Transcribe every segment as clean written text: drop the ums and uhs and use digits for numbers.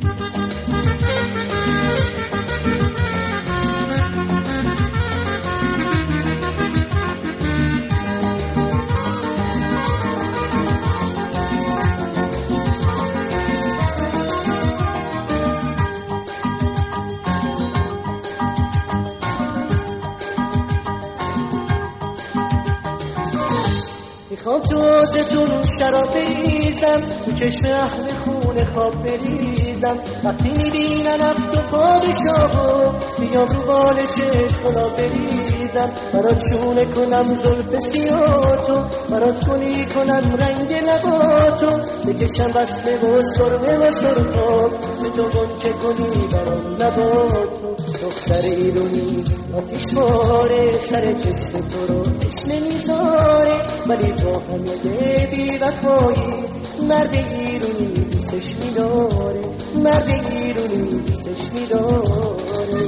میخوام تو آزتون شراب بریزم، تو چشم اهل خون خواب بریزم. وقتی میبینن افت و پادشاهو بیام رو بالش گلاب بریزم. برات شونه کنم زلف سیاتو، برات گلی کنم رنگ لباتو. بکشم وصله و سرمه و سرخاب، به تو گنچه کنی برام لباتو. دختر ایرونی آتیش باره، سر چشم تو رو تشنه میذاره. ولی با همه بی وفایی مرد ایرونی دوستش میداره، مرد ایرونی دوستش میداره.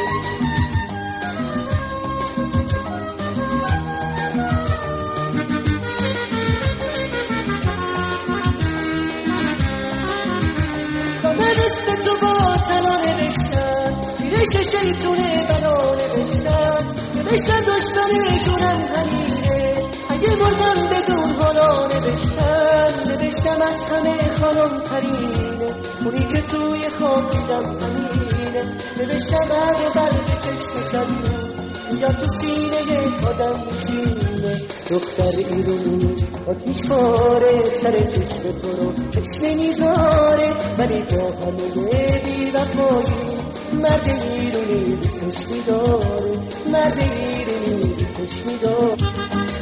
دست تو با طلا نوشتن، زیر شیطونه بلا نوشتن. نوشتن دشمن جونم همینه، اگه مردم بدون حالا نوشتن. نوشتم از همه خانم ترینه، اونی که توی خواب دیدم همینه. نوشتم بعد و برد چشم شبیون، یا تو سینه آدم میشینه. دختر ایرونی آتیش باره، سر چشم تو رو تشنه میذاره. ولی با همه بی وفایی مرد ایرونی دوستش میداره، مرد ایرونی دوستش میداره.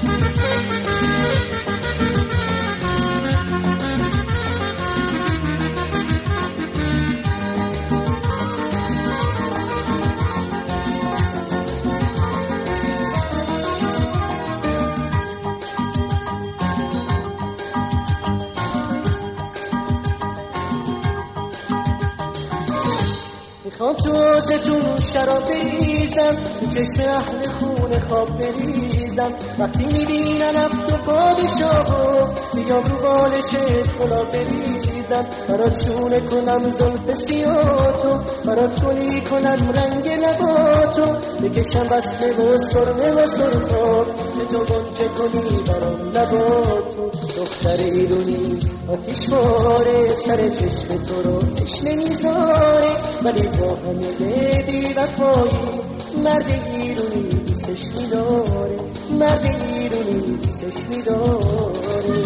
میخوام تو آزتون شراب بریزم، تو چشم اهل خون خواب بریزم. وقتی میبینن افت و پادشاهو بیام رو بالش گلاب بریزم. برات شونه کنم زلف سیاتو، برات گلی کنم رنگ لباتو. بکشم وصله و سرمه و سرخاب، که تو گنچه کنی برام لباتو. دختر ایرونی آتیش باره، سر چشم تو رو تشنه میذاره. ولی با همه بی وفایی مرد ایرونی دوستش میداره، مرد ایرونی دوستش میداره.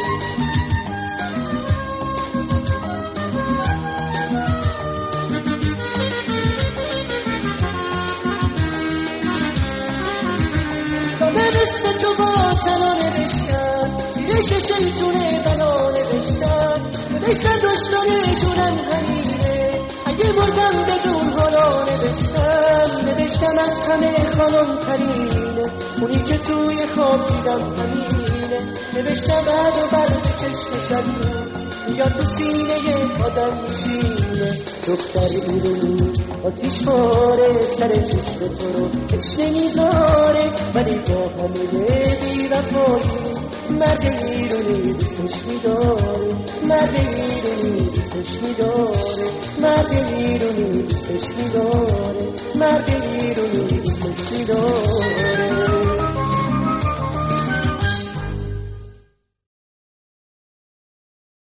اسم تو با طلا نوشتن، زیر شیطونه بلا نوشتن. نوشتن دشمن جونم همینه، اگه مردم بدون حالا نوشتن. نوشتم از همه خانم ترینه، اونی که توی خواب دیدم همینه. نوشتم بعد و برد چشم شبیون، یا تو سینه آدم میشینه. دختر ایرونی آتیش باره، سر چشم تو رو تشنه میذاره. ولی با همه بی وفایی مرد ایرونی دوستش میداره، مرد ایرونی دوستش میداره، مرد ایرونی دوستش میداره، مرد ایرونی دوستش میداره.